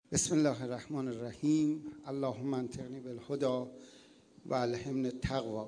بسم الله الرحمن الرحیم. اللهم انطقنی بالهدی و الهمنی التقوی.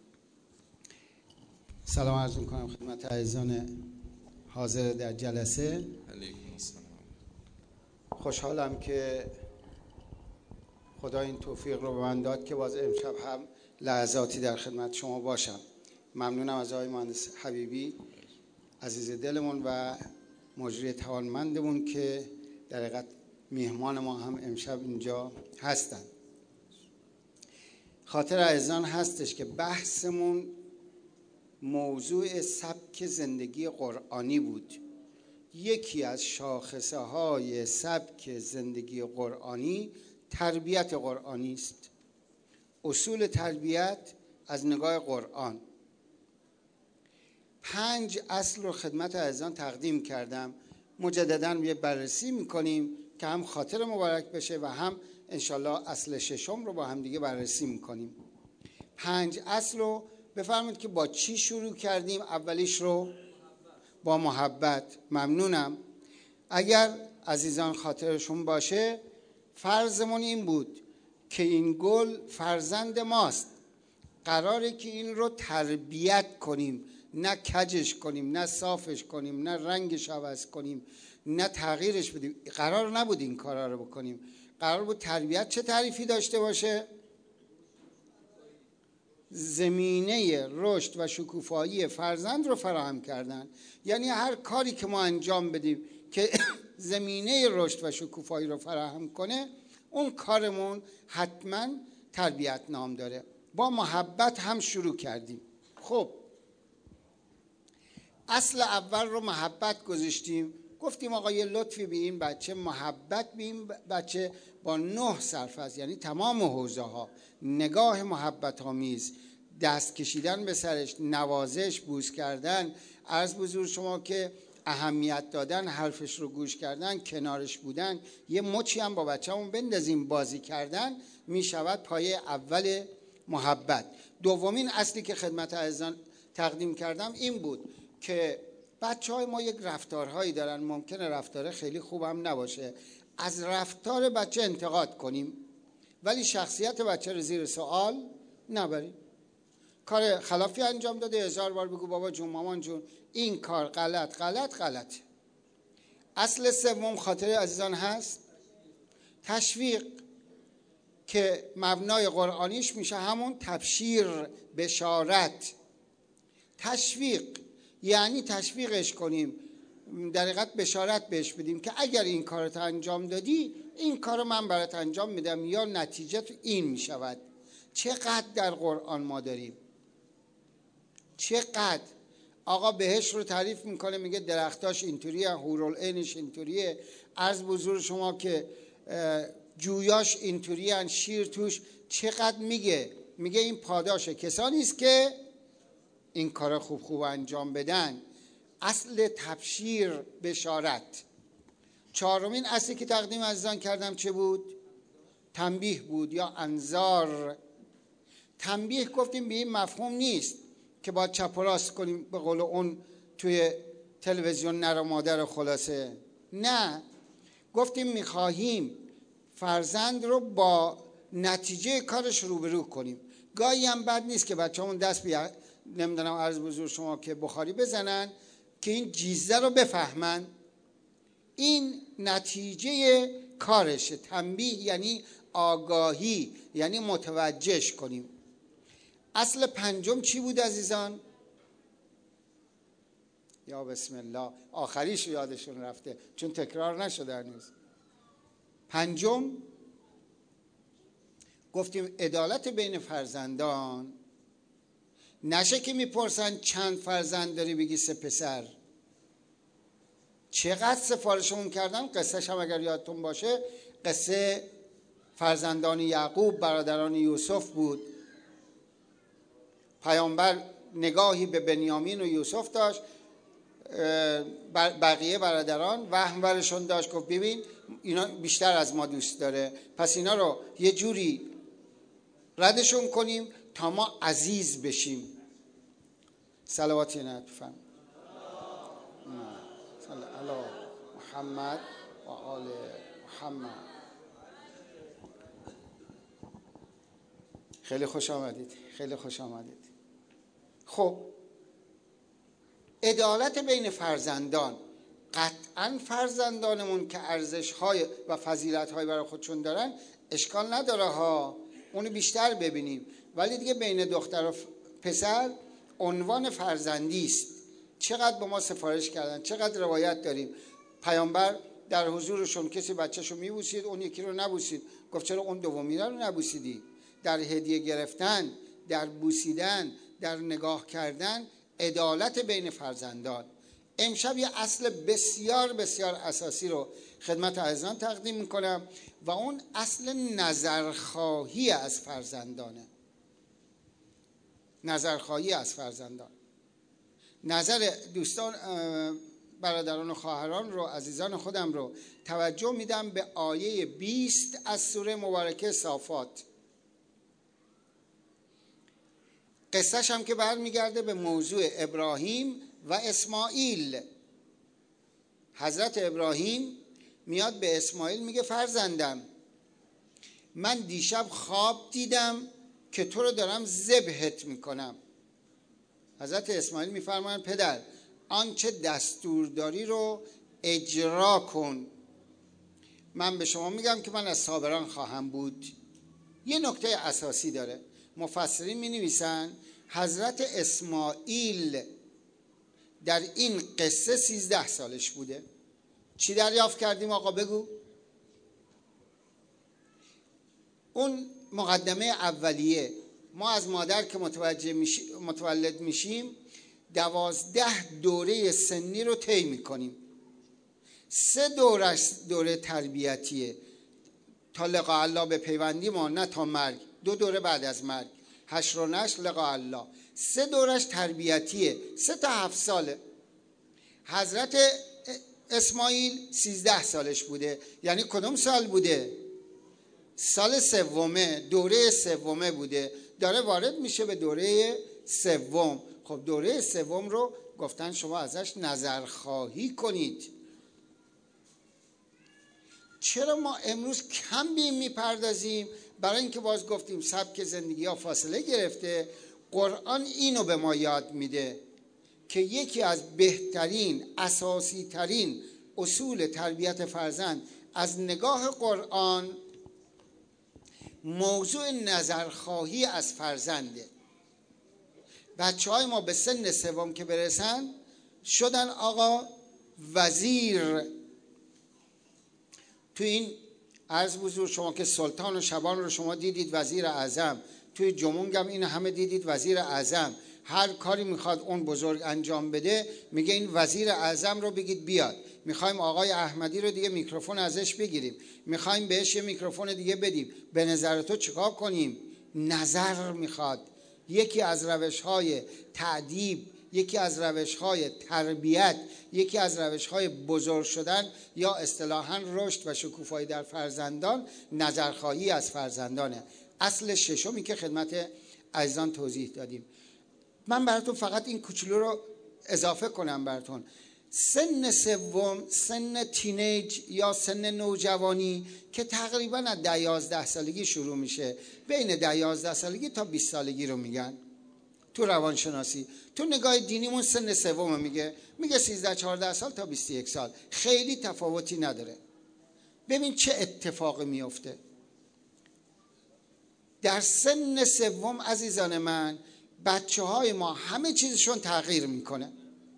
سلام عرض می‌کنم خدمت عزیزان حاضر در جلسه. علیکم السلام. خوشحالم که خدا این توفیق رو به من داد که باز امشب هم لحظاتی در خدمت شما باشم. ممنونم از آقای مهندس حبیبی عزیز دلمون و مجری توانمندمون که در حقیقت میهمان ما هم امشب اینجا هستن. خاطر عزیزان هستش که بحثمون موضوع سبک زندگی قرآنی بود. یکی از شاخصه های سبک زندگی قرآنی تربیت قرآنی است. اصول تربیت از نگاه قرآن. 5 اصل رو خدمت عزیزان تقدیم کردم. مجدداً یه بررسی میکنیم که هم خاطر مبارک بشه و هم انشالله اصل ششم رو با هم دیگه بررسی میکنیم. 5 اصل رو بفرمایید که با چی شروع کردیم؟ اولیش رو با محبت. ممنونم. اگر عزیزان خاطرشون باشه فرضمون این بود که این گل فرزند ماست، قراره که این رو تربیت کنیم، نه کجش کنیم، نه صافش کنیم، نه رنگش عوض کنیم، نه تغییرش بدیم. قرار نبود این کارا رو بکنیم. قرار بود تربیت چه تعریفی داشته باشه؟ زمینه رشد و شکوفایی فرزند رو فراهم کردن. یعنی هر کاری که ما انجام بدیم که زمینه رشد و شکوفایی رو فراهم کنه، اون کارمون حتما تربیت نام داره. با محبت هم شروع کردیم. خب اصل اول رو محبت گذاشتیم. گفتیم آقا یه لطفی به این بچه، محبت به این بچه با 9 سرفصل، یعنی تمام حوزه ها، نگاه محبت آمیز، دست کشیدن به سرش، نوازش، بوس کردن، عرض به حضور شما که اهمیت دادن، حرفش رو گوش کردن، کنارش بودن، یه مچی هم با بچه‌مون بندازیم بازی کردن، می شود پایه اول محبت. دومین اصلی که خدمت عزیزان تقدیم کردم این بود که بچه‌های ما یک رفتارهایی دارن، ممکنه رفتار خیلی خوب هم نباشه، از رفتار بچه انتقاد کنیم ولی شخصیت بچه رو زیر سوال نبریم. کار خلافی انجام داده 1000 بار بگو بابا جون، مامان جون، این کار غلط. اصل سوم خاطر عزیزان هست تشویق، که مبنای قرآنیش میشه همون تبشیر، بشارت. تشویق یعنی تشویقش کنیم، در حقیقت بشارت بهش بدیم که اگر این کارت انجام دادی، این کارو من برات انجام میدم یا نتیجه این میشود. چقدر در قرآن ما داریم، چقدر. آقا بهش رو تعریف میکنه، میگه درختاش اینطوریه، حورالعینش اینطوریه، عرض به حضور شما که جویاش اینطوریه، شیر توش. چقدر میگه این پاداش کسانی است که این کارا خوب انجام بدن. اصل تبشیر، بشارت. 4مین اصلی که تقدیم عزیزان کردم چه بود؟ تنبیه بود یا انذار. تنبیه گفتیم به این مفهوم نیست که باید چپ و راست کنیم به قول اون توی تلویزیون نر و مادر خلاصه. نه، گفتیم میخواهیم فرزند رو با نتیجه کارش روبرو کنیم. گاهی هم بد نیست که بچه‌مون دست بیاد، نمیدونم عرض بزرگ شما که بخاری بزنن که این جیزه رو بفهمن. این نتیجه کارشه. تنبیه یعنی آگاهی، یعنی متوجهش کنیم. اصل 5 چی بود عزیزان؟ یا بسم الله، آخریش یادشون رفته چون تکرار نشده هنوز. 5 گفتیم عدالت بین فرزندان. نشه که میپرسن چند فرزند داری بگی 3 پسر. چقدر سفارشمون کردم. قصهش هم اگر یادتون باشه قصه فرزندان یعقوب، برادران یوسف بود. پیامبر نگاهی به بنیامین و یوسف داشت، بقیه برادران وهم برشون داشت، گفت ببین اینا بیشتر از ما دوست داره، پس اینا رو یه جوری ردشون کنیم تا ما عزیز بشیم. صلواتی نتفهم صلی علی محمد و آل محمد. خیلی خوش آمدید. خیلی خوش آمدید. خب عدالت بین فرزندان، قطعا فرزندانمون که ارزش‌های و فضیلت‌های برای خودشون دارن اشکال نداره ها، اونو بیشتر ببینیم، ولی دیگه بین دختر و پسر عنوان فرزندی است. چقدر به ما سفارش کردن، چقدر روایت داریم. پیامبر در حضورشون کسی بچه‌شو میبوسید، اون یکی رو نبوسید. گفت چرا اون دومی رو نبوسیدی؟ در هدیه گرفتن، در بوسیدن، در نگاه کردن عدالت بین فرزندان. امشب یه اصل بسیار بسیار اساسی رو خدمت عزیزان تقدیم میکنم و اون اصل نظرخواهی از فرزندانه. نظرخواهی از فرزندان. نظر دوستان، برادران و خواهران رو، عزیزان خودم رو توجه میدم به آیه 20 از سوره مبارکه صافات. قصهش هم که برمیگرده به موضوع ابراهیم و اسماعیل. حضرت ابراهیم میاد به اسماعیل میگه فرزندم، من دیشب خواب دیدم که تو رو دارم ذبحت میکنم. حضرت اسماعیل میفرمایند پدر، آنچه دستور داری رو اجرا کن. من به شما میگم که من از صابران خواهم بود. یه نکته اساسی داره. مفسرین می نویسن حضرت اسماعیل در این قصه 13 سالش بوده. چی دریافت کردیم آقا بگو؟ اون مقدمه اولیه، ما از مادر که متولد میشیم 12 دوره سنی رو طی میکنیم. 3 دوره تربیتیه تا لقاء الله به پیوندی ما، نه تا مرگ. 2 دوره بعد از مرگ، حشر و نشر، لقاء الله. 3 دورش تربیتیه، 3 تا 7 ساله. حضرت اسماعیل 13 سالش بوده. یعنی کدوم سال بوده؟ سال سومه، دوره سومه بوده. داره وارد میشه به دوره سوم. خب دوره سوم رو گفتن شما ازش نظرخواهی کنید. چرا ما امروز کم به این میپردازیم؟ برای اینکه باز گفتیم سبک زندگی ها فاصله گرفته. قرآن اینو به ما یاد میده که یکی از بهترین، اساسی ترین اصول تربیت فرزند از نگاه قرآن موضوع نظرخواهی از فرزنده. بچه های ما به سن سوم که برسن شدن آقا وزیر. تو این عرض بزرگ شما که سلطان و شبان رو شما دیدید وزیر اعظم، توی جمونگ هم این همه دیدید وزیر اعظم. هر کاری میخواد اون بزرگ انجام بده میگه این وزیر اعظم رو بگید بیاد. میخوایم آقای احمدی رو دیگه میکروفون ازش بگیریم، میخوایم بهش یه میکروفون دیگه بدیم. به نظر تو چیکار کنیم؟ نظر میخواد. یکی از روش‌های تأدیب، یکی از روش‌های تربیت، یکی از روش‌های بزرگ شدن یا اصطلاحاً رشد و شکوفایی در فرزندان نظرخواهی از فرزندانه. اصل ششمی که خدمت عزیزان توضیح دادیم. من براتون فقط این کوچولو رو اضافه کنم براتون. سن سوم، سن تینیج یا سن نوجوانی که تقریبا از 11 سالگی شروع میشه، بین 11 سالگی تا 20 سالگی رو میگن تو روانشناسی. تو نگاه دینیمون سن سوم میگه 13-14 سال تا 21 سال، خیلی تفاوتی نداره. ببین چه اتفاقی میفته در سن سوم عزیزان من. بچه های ما همه چیزشون تغییر میکنه،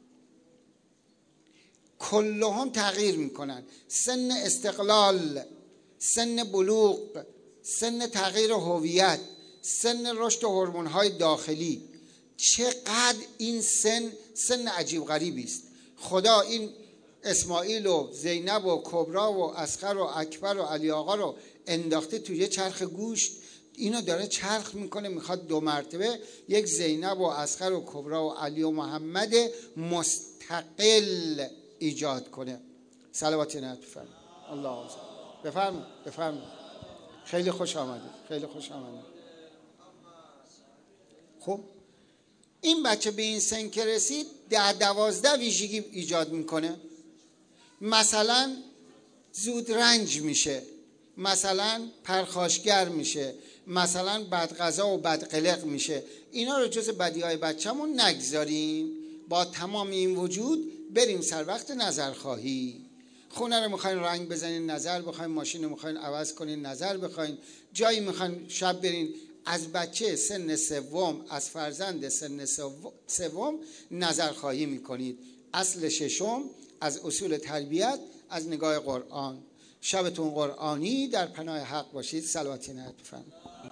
کلهم تغییر میکنن. سن استقلال، سن بلوغ، سن تغییر هویت، سن رشد هورمون‌های داخلی. چقدر این سن عجیب غریبی است. خدا این اسماعیل و زینب و کبرا و اصغر و اکبر و علی آقا رو انداخته توی یه چرخ گوشت. اینو داره چرخ میکنه، میخواد 2 مرتبه یک زینب و اصغر و کبرا و علی و محمد مستقل ایجاد کنه. صلواتی نعت بفرمایید. الله اکبر. بفرمایید. خیلی خوش آمدید. خیلی خوش آمدید. خب این بچه به این سن که رسید 10-12 ویژگی ایجاد میکنه. مثلا زود رنج میشه، مثلا پرخاشگر میشه، مثلا بدغذا و بدقلق میشه. اینا رو جز بدیهای بچه‌مون نگذاریم. با تمام این وجود بریم سر وقت نظرخواهی. خونه رو میخواین رنگ بزنین نظر بخواین، ماشین رو میخواین عوض کنین نظر بخواین، جایی میخواین شب برین. از بچه سن سوم، از فرزند سن سوم نظرخواهی میکنید. اصل ششم از اصول تربیت از نگاه قرآن. شبتون قرآنی، در پناه حق باشید. صلواتی نهایت بفرمایید.